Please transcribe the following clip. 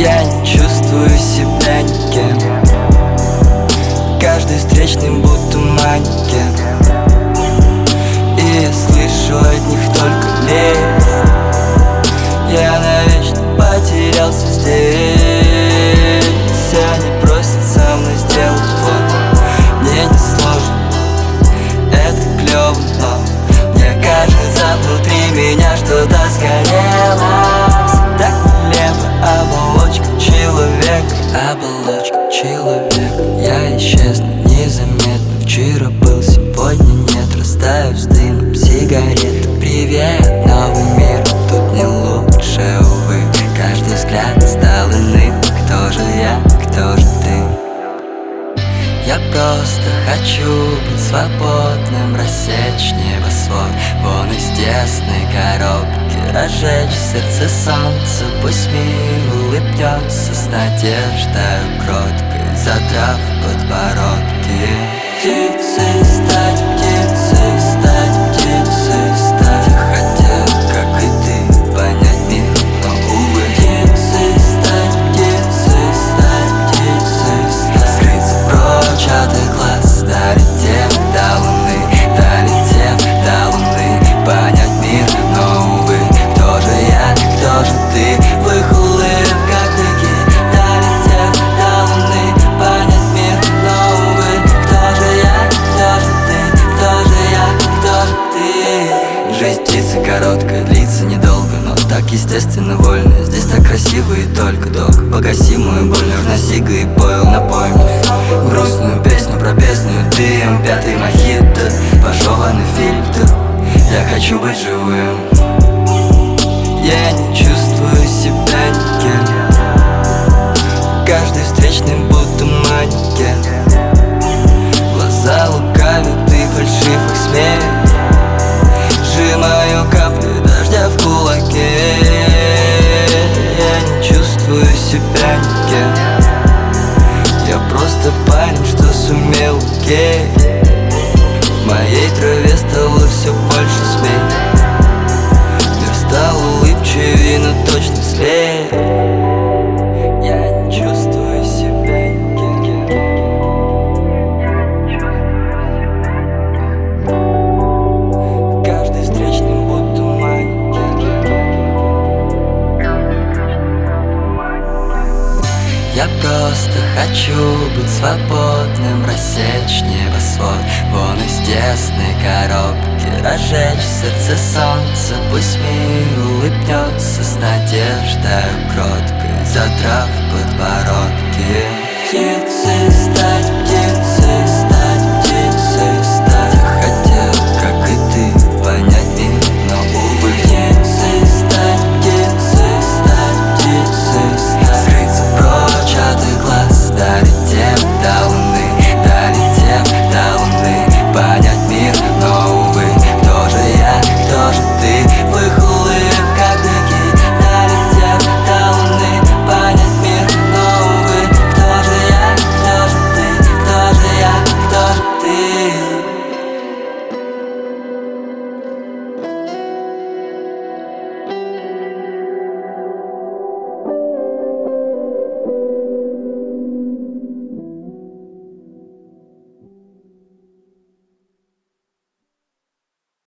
Я не чувствую себя никем. Каждый встречный будто манекен. И я слышу от них только лезь. Я навечно потерялся здесь. Они просят со мной сделать фото. Мне не сложно, это клёво, но мне кажется, внутри меня что-то сгорело. Так нелепо, оболочка человека. Оболочка человека. Я исчезну незаметно. Вчера был, сегодня нет. Растаю с дымом сигарет. Привет, новый мир, тут не лучше, увы. Каждый взгляд стал иным. Кто же я, кто же ты? Я просто хочу быть свободным, рассечь небосвод вон из тесной коробки, разжечь в сердце солнце. Пусть мир улыбнется с надеждой кроткой, задрав подбородки. Птицей стать, птицей стать, птицей стать. Я хотел, как и ты, понять мир, но увы. Птицей стать, птицей стать, птицей стать. Скрыться прочь от их глаз, долетев до луны, долетев до луны. Понять мир, но увы. Кто же я, кто же ты? В их улыбках дыки, долетев до луны. Понять мир, но увы. Кто же я, кто же ты? Кто же я, кто же ты? Жизнь птицы короткая, длится недолго, но так естественно вольно. Здесь так красиво и только долг. Погаси мою боль, нужна сига и поил, напоим грустную песню про бездную дым. Пятый мохито, пожеванный фильтр. Я хочу быть живым. Я не чувствую себя никем. Каждый встречный будто манекен. Глаза лукавят и фальшивых смех. Сжимаю капли дождя в кулаке. Я не чувствую себя никем. Я просто парень, что сумел, окей. В моей траве стало все больше змей. Мир стал улыбчивее, но точно злее. Я не чувствую себя никем. Каждый встречный будто манекен. Я просто хочу быть свободным, рассечь небосвод вон из тесной коробки, разжечь в сердце солнце. Пусть мир улыбнется с надеждой кроткой, задрав подбородки. Птицей стать, птицей